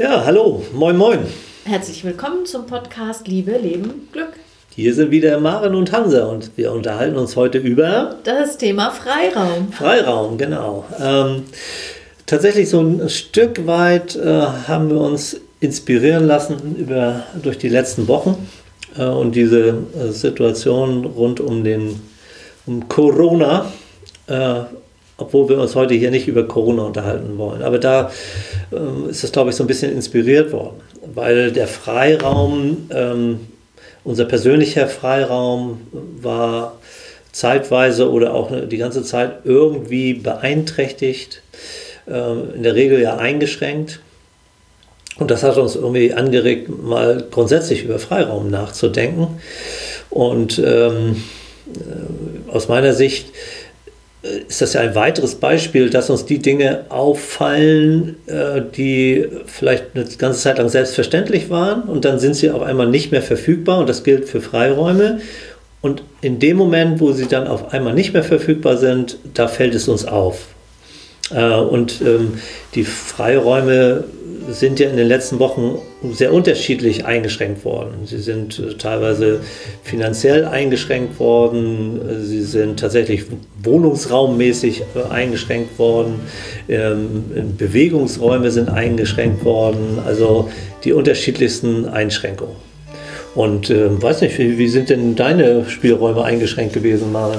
Ja, hallo, moin moin. Herzlich willkommen zum Podcast Liebe, Leben, Glück. Hier sind wieder Maren und Hansa und wir unterhalten uns heute über das Thema Freiraum. Freiraum, genau. Tatsächlich so ein Stück weit haben wir uns inspirieren lassen durch die letzten Wochen und diese Situation rund um Corona, obwohl wir uns heute hier nicht über Corona unterhalten wollen. Aber da ist es, glaube ich, so ein bisschen inspiriert worden, weil der Freiraum, unser persönlicher Freiraum war zeitweise oder auch die ganze Zeit irgendwie beeinträchtigt, in der Regel ja eingeschränkt. Und das hat uns irgendwie angeregt, mal grundsätzlich über Freiraum nachzudenken. Und aus meiner Sicht ist das ja ein weiteres Beispiel, dass uns die Dinge auffallen, die vielleicht eine ganze Zeit lang selbstverständlich waren und dann sind sie auf einmal nicht mehr verfügbar und das gilt für Freiräume. Und in dem Moment, wo sie dann auf einmal nicht mehr verfügbar sind, da fällt es uns auf. Die Freiräume sind ja in den letzten Wochen sehr unterschiedlich eingeschränkt worden. Sie sind teilweise finanziell eingeschränkt worden, sie sind tatsächlich wohnungsraummäßig eingeschränkt worden, Bewegungsräume sind eingeschränkt worden, also die unterschiedlichsten Einschränkungen. Und weiß nicht, wie sind denn deine Spielräume eingeschränkt gewesen, Maren?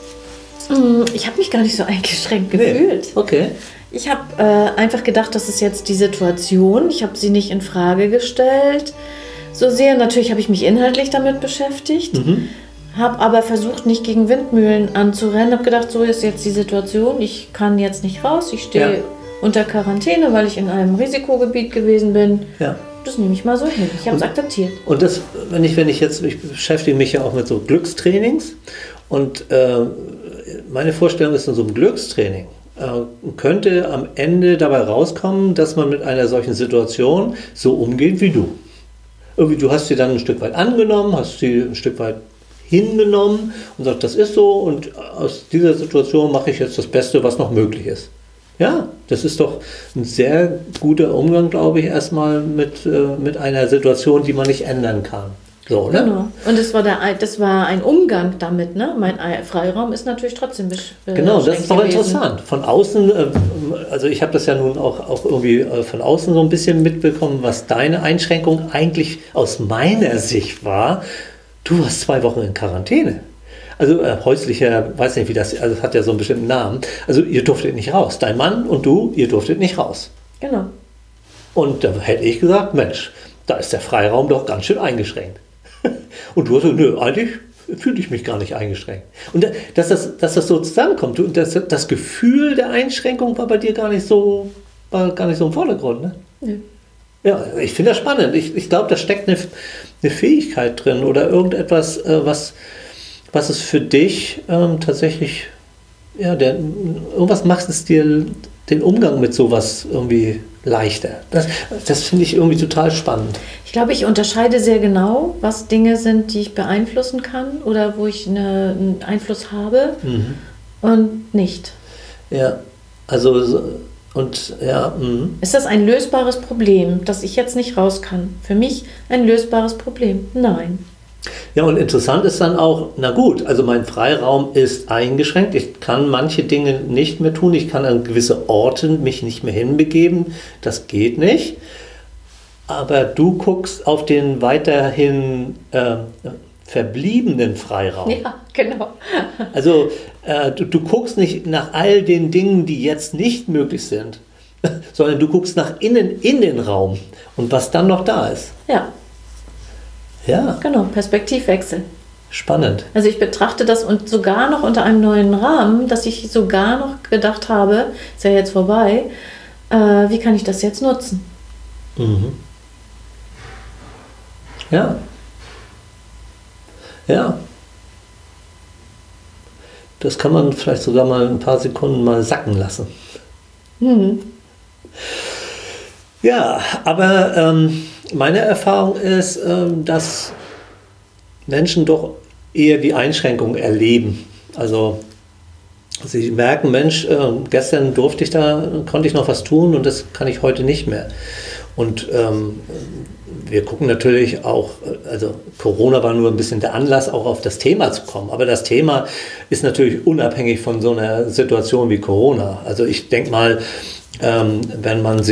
Ich habe mich gar nicht so eingeschränkt gefühlt. Okay. Ich habe einfach gedacht, das ist jetzt die Situation. Ich habe sie nicht in Frage gestellt. So sehr, natürlich habe ich mich inhaltlich damit beschäftigt, habe aber versucht, nicht gegen Windmühlen anzurennen. Habe gedacht, so ist jetzt die Situation. Ich kann jetzt nicht raus. Ich stehe unter Quarantäne, weil ich in einem Risikogebiet gewesen bin. Ja. Das nehme ich mal so hin. Ich habe es akzeptiert. Und das, ich beschäftige mich ja auch mit so Glückstrainings und meine Vorstellung ist, in so einem Glückstraining könnte am Ende dabei rauskommen, dass man mit einer solchen Situation so umgeht wie du. Irgendwie, du hast sie dann ein Stück weit angenommen, hast sie ein Stück weit hingenommen und sagst, das ist so und aus dieser Situation mache ich jetzt das Beste, was noch möglich ist. Ja, das ist doch ein sehr guter Umgang, glaube ich, erstmal mit einer Situation, die man nicht ändern kann. So, ne? Genau. Und das war ein Umgang damit, ne? Mein Freiraum ist natürlich trotzdem genau, das ist doch interessant. Von außen, also ich habe das ja nun auch irgendwie von außen so ein bisschen mitbekommen, was deine Einschränkung eigentlich aus meiner Sicht war. Du warst 2 Wochen in Quarantäne. Also häuslicher, weiß nicht wie das, also das hat ja so einen bestimmten Namen. Also ihr durftet nicht raus. Dein Mann und du, ihr durftet nicht raus. Genau. Und da hätte ich gesagt, Mensch, da ist der Freiraum doch ganz schön eingeschränkt. Und du hast gesagt, nö, eigentlich fühle ich mich gar nicht eingeschränkt. Und dass das so zusammenkommt, das Gefühl der Einschränkung war bei dir gar nicht so im Vordergrund, ne? Nö. Ja, ich finde das spannend. Ich glaube, da steckt eine Fähigkeit drin oder irgendetwas, was es für dich tatsächlich, ja, irgendwas macht es dir den Umgang mit sowas irgendwie leichter. Das finde ich irgendwie total spannend. Ich glaube, ich unterscheide sehr genau, was Dinge sind, die ich beeinflussen kann oder wo ich einen Einfluss habe und nicht. Ja, also und ja. Ist das ein lösbares Problem, dass ich jetzt nicht raus kann? Für mich ein lösbares Problem? Nein. Ja, und interessant ist dann auch, na gut, also mein Freiraum ist eingeschränkt, ich kann manche Dinge nicht mehr tun, ich kann an gewisse Orte mich nicht mehr hinbegeben, das geht nicht, aber du guckst auf den weiterhin verbliebenen Freiraum. Ja, genau. Also du guckst nicht nach all den Dingen, die jetzt nicht möglich sind, sondern du guckst nach innen in den Raum und was dann noch da ist. Ja. Ja. Genau, Perspektivwechsel. Spannend. Also ich betrachte das und sogar noch unter einem neuen Rahmen, dass ich sogar noch gedacht habe, ist ja jetzt vorbei, wie kann ich das jetzt nutzen? Ja. Ja. Das kann man vielleicht sogar mal ein paar Sekunden mal sacken lassen. Ja, aber meine Erfahrung ist, dass Menschen doch eher die Einschränkung erleben. Also Sie merken, Mensch, gestern konnte ich noch was tun und das kann ich heute nicht mehr. Und wir gucken natürlich auch, also Corona war nur ein bisschen der Anlass, auch auf das Thema zu kommen. Aber das Thema ist natürlich unabhängig von so einer Situation wie Corona. Also ich denke mal, wenn man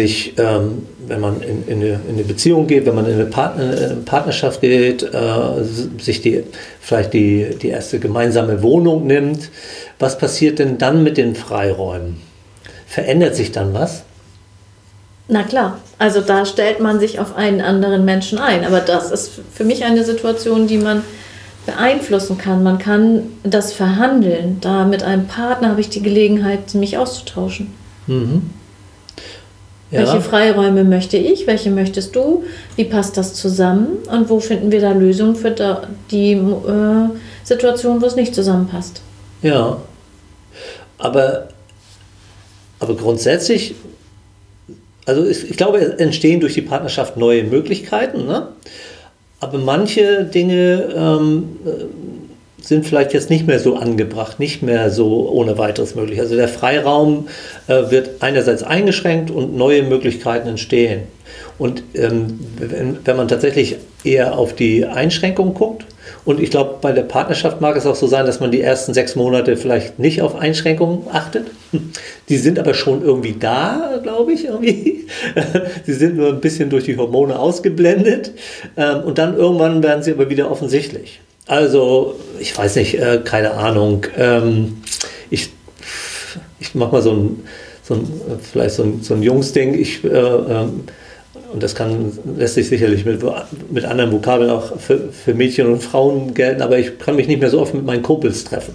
in eine Beziehung geht, wenn man in eine Partnerschaft geht, sich vielleicht die erste gemeinsame Wohnung nimmt, was passiert denn dann mit den Freiräumen? Verändert sich dann was? Na klar, also da stellt man sich auf einen anderen Menschen ein. Aber das ist für mich eine Situation, die man beeinflussen kann. Man kann das verhandeln. Da mit einem Partner habe ich die Gelegenheit, mich auszutauschen. Mhm. Ja. Welche Freiräume möchte ich? Welche möchtest du? Wie passt das zusammen? Und wo finden wir da Lösungen für die Situation, wo es nicht zusammenpasst? Ja, aber grundsätzlich, also ich glaube, es entstehen durch die Partnerschaft neue Möglichkeiten, ne? Aber manche Dinge sind vielleicht jetzt nicht mehr so angebracht, nicht mehr so ohne weiteres möglich. Also der Freiraum wird einerseits eingeschränkt und neue Möglichkeiten entstehen. Und wenn man tatsächlich eher auf die Einschränkungen guckt, und ich glaube, bei der Partnerschaft mag es auch so sein, dass man die ersten 6 Monate vielleicht nicht auf Einschränkungen achtet. Die sind aber schon irgendwie da, glaube ich, irgendwie. Sie sind nur ein bisschen durch die Hormone ausgeblendet. Und dann irgendwann werden sie aber wieder offensichtlich. Also, ich weiß nicht, keine Ahnung. Ich mache mal vielleicht so ein Jungsding. Und das lässt sich sicherlich mit anderen Vokabeln auch für Mädchen und Frauen gelten, aber ich kann mich nicht mehr so oft mit meinen Kumpels treffen.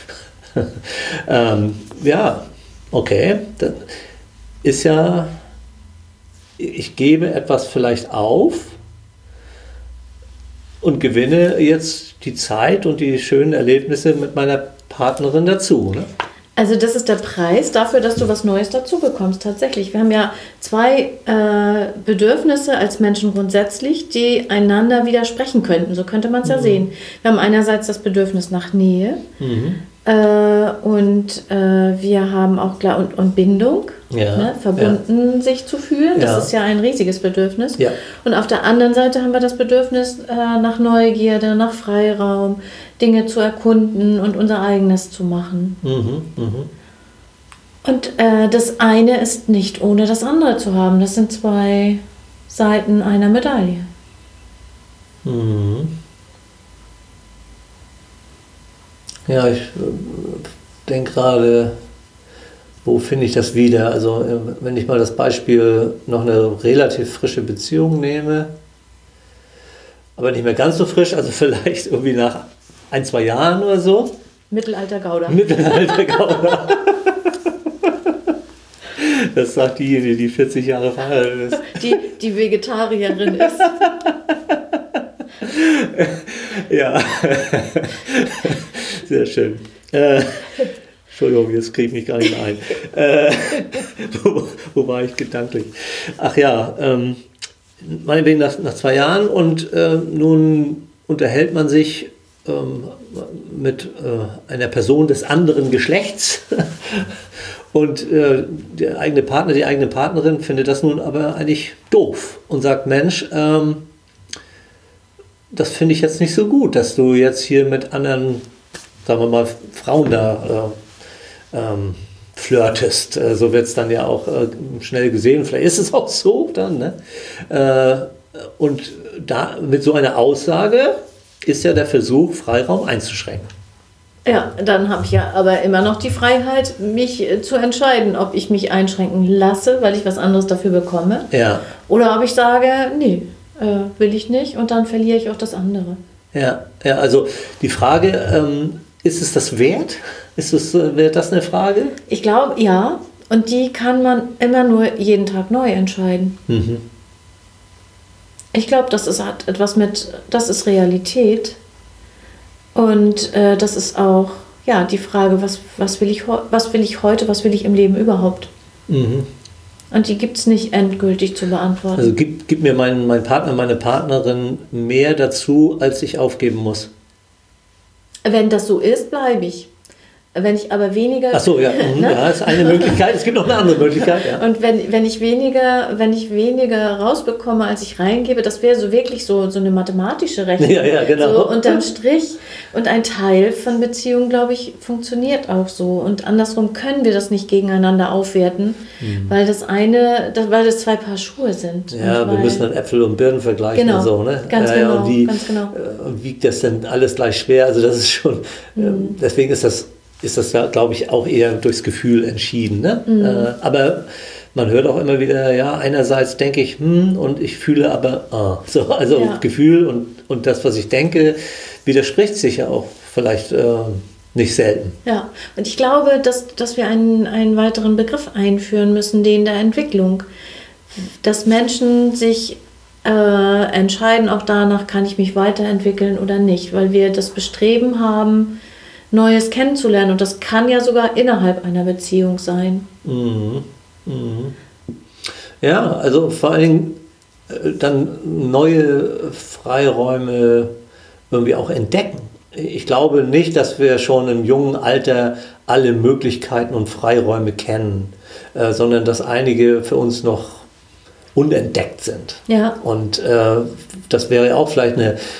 Ja, okay. Dann ist ja, ich gebe etwas vielleicht auf und gewinne jetzt die Zeit und die schönen Erlebnisse mit meiner Partnerin dazu, ne? Also das ist der Preis dafür, dass du was Neues dazu bekommst, tatsächlich. Wir haben ja 2 Bedürfnisse als Menschen grundsätzlich, die einander widersprechen könnten. So könnte man es ja sehen. Wir haben einerseits das Bedürfnis nach Nähe und wir haben auch und Bindung, ne, verbunden sich zu fühlen. Das ist ja ein riesiges Bedürfnis. Ja. Und auf der anderen Seite haben wir das Bedürfnis nach Neugierde, nach Freiraum, Dinge zu erkunden und unser eigenes zu machen. Und das eine ist nicht ohne das andere zu haben. Das sind 2 Seiten einer Medaille. Ja, ich denke gerade, wo finde ich das wieder? Also wenn ich mal das Beispiel noch eine relativ frische Beziehung nehme, aber nicht mehr ganz so frisch, also vielleicht irgendwie nach 1-2 Jahren oder so. Mittelalter Gouda. Mittelalter Gouda. Das sagt diejenige, die 40 Jahre verheiratet ist. Die Vegetarierin ist. Ja, sehr schön. Entschuldigung, jetzt kriege ich mich gar nicht mehr ein. Wo war ich gedanklich? Ach ja, meinetwegen nach 2 Jahren und nun unterhält man sich mit einer Person des anderen Geschlechts und der eigene Partner, die eigene Partnerin findet das nun aber eigentlich doof und sagt, Mensch, das finde ich jetzt nicht so gut, dass du jetzt hier mit anderen, sagen wir mal, Frauen da flirtest. So wird es dann ja auch schnell gesehen. Vielleicht ist es auch so dann. Ne? Und da mit so einer Aussage ist ja der Versuch, Freiraum einzuschränken. Ja, dann habe ich ja aber immer noch die Freiheit, mich zu entscheiden, ob ich mich einschränken lasse, weil ich was anderes dafür bekomme. Ja. Oder ob ich sage, nee, will ich nicht und dann verliere ich auch das andere. Ja, also die Frage, ist es das wert? Wäre das eine Frage? Ich glaube, ja. Und die kann man immer nur jeden Tag neu entscheiden. Ich glaube, das ist Realität. Und das ist auch die Frage, was will ich heute, was will ich im Leben überhaupt? Und die gibt es nicht endgültig zu beantworten. Also gib mir mein Partner, meine Partnerin mehr dazu, als ich aufgeben muss. Wenn das so ist, bleibe ich. Wenn ich aber weniger... Ach so, ja, ne? ja, ist eine Möglichkeit. Es gibt noch eine andere Möglichkeit. Ja. Und wenn ich weniger rausbekomme, als ich reingebe, das wäre so wirklich so eine mathematische Rechnung. Ja, genau. So unterm Strich. Und ein Teil von Beziehungen, glaube ich, funktioniert auch so. Und andersrum können wir das nicht gegeneinander aufwerten, weil weil das zwei Paar Schuhe sind. Ja, wir müssen dann Äpfel und Birnen vergleichen, genau, und so, ne? Ganz genau, und wie ganz genau. Wiegt das denn alles gleich schwer? Also das ist schon, deswegen ist das ja, glaube ich, auch eher durchs Gefühl entschieden. Ne? Aber man hört auch immer wieder, ja, einerseits denke ich, und ich fühle aber, so, also Gefühl und das, was ich denke, widerspricht sich ja auch vielleicht nicht selten. Ja, und ich glaube, dass wir einen weiteren Begriff einführen müssen, den der Entwicklung. Dass Menschen sich entscheiden, auch danach, kann ich mich weiterentwickeln oder nicht, weil wir das Bestreben haben, Neues kennenzulernen. Und das kann ja sogar innerhalb einer Beziehung sein. Ja, also vor allen Dingen dann neue Freiräume irgendwie auch entdecken. Ich glaube nicht, dass wir schon im jungen Alter alle Möglichkeiten und Freiräume kennen, sondern dass einige für uns noch unentdeckt sind. Ja. Und das wäre auch vielleicht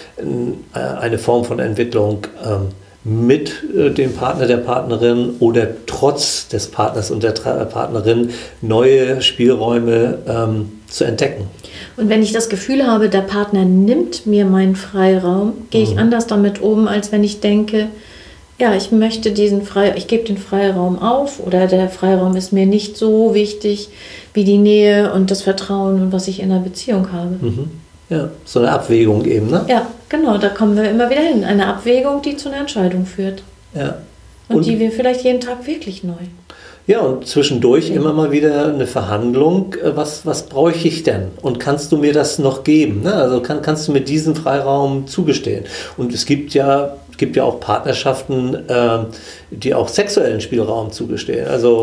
eine Form von Entwicklung, mit dem Partner, der Partnerin oder trotz des Partners und der Partnerin neue Spielräume zu entdecken. Und wenn ich das Gefühl habe, der Partner nimmt mir meinen Freiraum, gehe ich anders damit um, als wenn ich denke, ja, ich gebe den Freiraum auf oder der Freiraum ist mir nicht so wichtig wie die Nähe und das Vertrauen und was ich in einer Beziehung habe. Ja, so eine Abwägung eben, ne? Ja, genau, da kommen wir immer wieder hin. Eine Abwägung, die zu einer Entscheidung führt. Ja. Und die wir vielleicht jeden Tag wirklich neu. Ja, und zwischendurch immer mal wieder eine Verhandlung, was bräuchte ich denn? Und kannst du mir das noch geben? Ne? Also kannst du mir diesen Freiraum zugestehen? Und es gibt ja auch Partnerschaften, die auch sexuellen Spielraum zugestehen. Also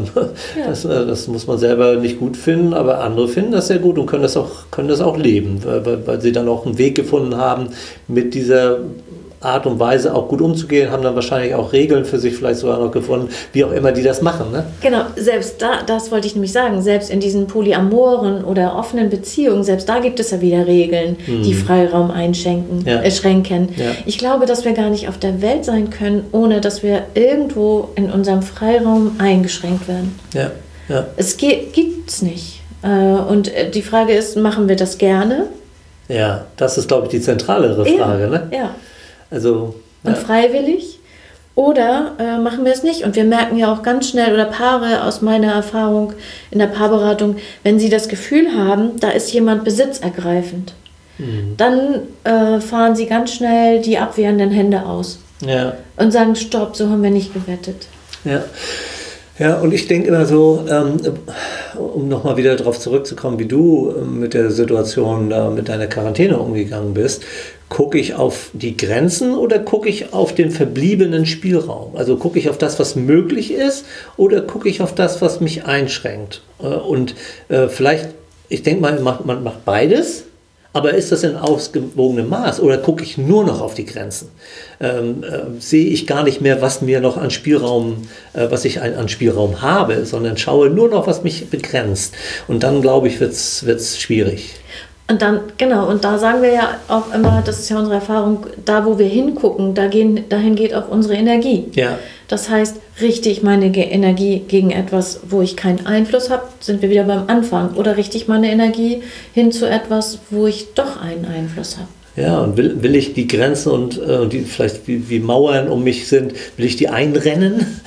das muss man selber nicht gut finden, aber andere finden das sehr gut und können das auch leben, weil sie dann auch einen Weg gefunden haben, mit dieser Art und Weise auch gut umzugehen, haben dann wahrscheinlich auch Regeln für sich vielleicht sogar noch gefunden, wie auch immer die das machen. Ne? Genau, selbst das wollte ich nämlich sagen, selbst in diesen polyamoren oder offenen Beziehungen, selbst da gibt es ja wieder Regeln, die Freiraum schränken. Ja. Ich glaube, dass wir gar nicht auf der Welt sein können, ohne dass wir irgendwo in unserem Freiraum eingeschränkt werden. Ja. Ja. Es gibt's nicht. Und die Frage ist, machen wir das gerne? Ja, das ist, glaube ich, die zentralere Frage. Ne? Ja. Also, und freiwillig oder machen wir es nicht? Und wir merken ja auch ganz schnell, oder Paare aus meiner Erfahrung in der Paarberatung, wenn sie das Gefühl haben, da ist jemand besitzergreifend, dann fahren sie ganz schnell die abwehrenden Hände aus und sagen, stopp, so haben wir nicht gewettet. Ja. Ja, und ich denke immer so, um nochmal wieder darauf zurückzukommen, wie du mit der Situation da mit deiner Quarantäne umgegangen bist, gucke ich auf die Grenzen oder gucke ich auf den verbliebenen Spielraum? Also gucke ich auf das, was möglich ist, oder gucke ich auf das, was mich einschränkt? Und vielleicht, ich denke mal, man macht beides. Aber ist das in ausgewogenem Maß oder gucke ich nur noch auf die Grenzen? Sehe ich gar nicht mehr, was mir noch an Spielraum, was ich an Spielraum habe, sondern schaue nur noch, was mich begrenzt. Und dann, glaube ich, wird's schwierig. Und dann, genau, und da sagen wir ja auch immer, das ist ja unsere Erfahrung, da wo wir hingucken, dahin geht auch unsere Energie. Ja. Das heißt, richte ich meine Energie gegen etwas, wo ich keinen Einfluss habe, sind wir wieder beim Anfang. Oder richte ich meine Energie hin zu etwas, wo ich doch einen Einfluss habe. Ja, und will ich die Grenzen und die vielleicht wie Mauern um mich sind, will ich die einrennen?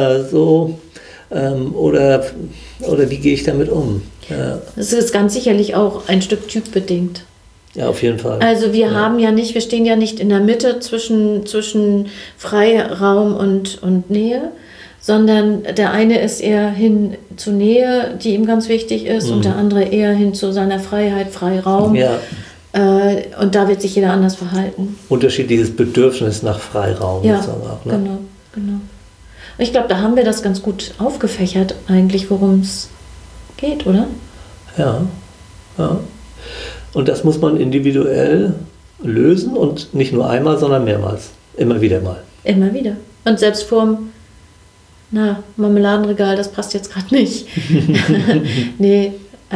Oder wie gehe ich damit um? Ja. Das ist ganz sicherlich auch ein Stück typbedingt. Ja, auf jeden Fall. Also wir stehen ja nicht in der Mitte zwischen Freiraum und Nähe, sondern der eine ist eher hin zur Nähe, die ihm ganz wichtig ist, und der andere eher hin zu seiner Freiheit, Freiraum. Ja. Und da wird sich jeder anders verhalten. Unterschiedliches Bedürfnis nach Freiraum. Ja, auch, ne? Genau. Ich glaube, da haben wir das ganz gut aufgefächert eigentlich, worum es geht, oder? Ja. Und das muss man individuell lösen und nicht nur einmal, sondern mehrmals. Immer wieder mal. Immer wieder. Und selbst vorm na, Marmeladenregal, das passt jetzt gerade nicht. Nee,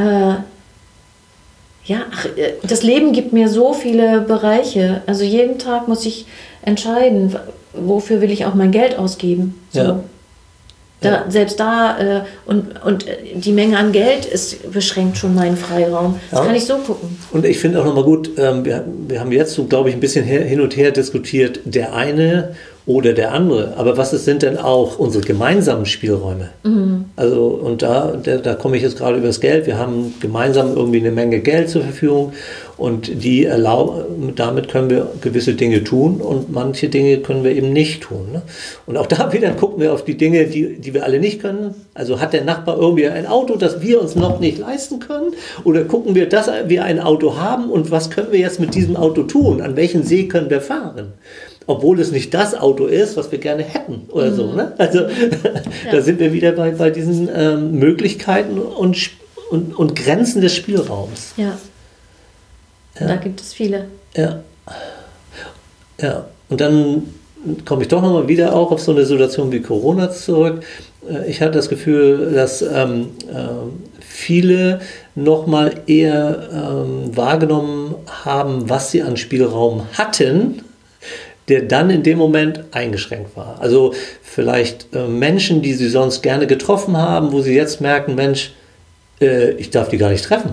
das Leben gibt mir so viele Bereiche. Also jeden Tag muss ich entscheiden, wofür will ich auch mein Geld ausgeben. So. Ja. Selbst da und die Menge an Geld beschränkt schon meinen Freiraum. Das kann ich so gucken. Und ich finde auch nochmal gut, wir haben jetzt so, glaube ich, ein bisschen hin und her diskutiert, der eine oder der andere. Aber was sind denn auch unsere gemeinsamen Spielräume? Mhm. Also, und da komme ich jetzt gerade über das Geld. Wir haben gemeinsam irgendwie eine Menge Geld zur Verfügung und damit können wir gewisse Dinge tun und manche Dinge können wir eben nicht tun. Ne? Und auch da wieder gucken wir auf die Dinge, die wir alle nicht können. Also hat der Nachbar irgendwie ein Auto, das wir uns noch nicht leisten können? Oder gucken wir, dass wir ein Auto haben und was können wir jetzt mit diesem Auto tun? An welchen See können wir fahren? Obwohl es nicht das Auto ist, was wir gerne hätten oder so. Ne? Also da sind wir wieder bei diesen Möglichkeiten und Grenzen des Spielraums. Ja. Da gibt es viele. Ja. Und dann komme ich doch nochmal wieder auch auf so eine Situation wie Corona zurück. Ich hatte das Gefühl, dass viele nochmal eher wahrgenommen haben, was sie an Spielraum hatten, der dann in dem Moment eingeschränkt war. Also vielleicht Menschen, die sie sonst gerne getroffen haben, wo sie jetzt merken, Mensch, ich darf die gar nicht treffen.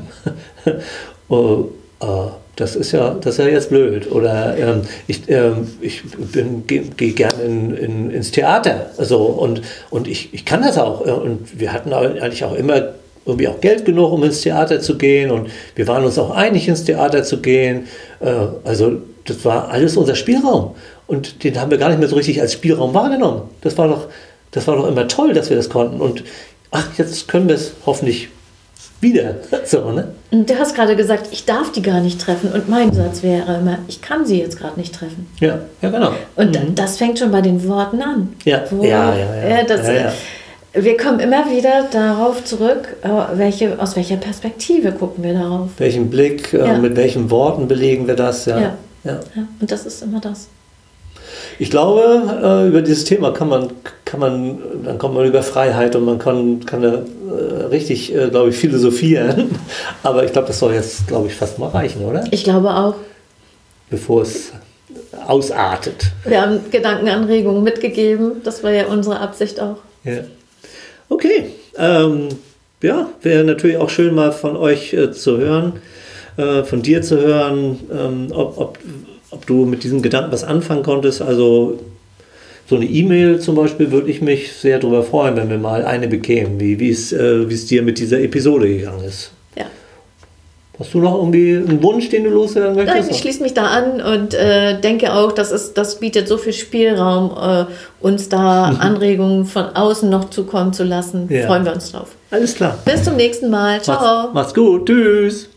Das ist ja jetzt blöd. Oder ich gehe gerne ins Theater. Also, und ich kann das auch. Und wir hatten eigentlich auch immer irgendwie auch Geld genug, um ins Theater zu gehen. Und wir waren uns auch einig, ins Theater zu gehen. Also das war alles unser Spielraum. Und den haben wir gar nicht mehr so richtig als Spielraum wahrgenommen. Das war doch immer toll, dass wir das konnten. Und jetzt können wir es hoffentlich wieder. So, ne? Und du hast gerade gesagt, ich darf die gar nicht treffen. Und mein Satz wäre immer, ich kann sie jetzt gerade nicht treffen. Ja, genau. Und das fängt schon bei den Worten an. Ja. Wir kommen immer wieder darauf zurück, aus welcher Perspektive gucken wir darauf. Welchen Blick, mit welchen Worten belegen wir das? Ja. Und das ist immer das. Ich glaube, über dieses Thema dann kommt man über Freiheit und man kann da richtig, glaube ich, philosophieren. Aber ich glaube, das soll jetzt, glaube ich, fast mal reichen, oder? Ich glaube auch. Bevor es ausartet. Wir haben Gedankenanregungen mitgegeben. Das war ja unsere Absicht auch. Ja. Okay. Wäre natürlich auch schön, mal von euch zu hören, von dir zu hören, ob du mit diesem Gedanken was anfangen konntest. Also so eine E-Mail zum Beispiel würde ich mich sehr darüber freuen, wenn wir mal eine bekämen, wie es dir mit dieser Episode gegangen ist. Ja. Hast du noch irgendwie einen Wunsch, den du loswerden möchtest? Nein, ich schließe mich da an und denke auch, das bietet so viel Spielraum, uns da Anregungen von außen noch zukommen zu lassen. Ja. Freuen wir uns drauf. Alles klar. Bis zum nächsten Mal. Ciao. Macht's gut. Tschüss.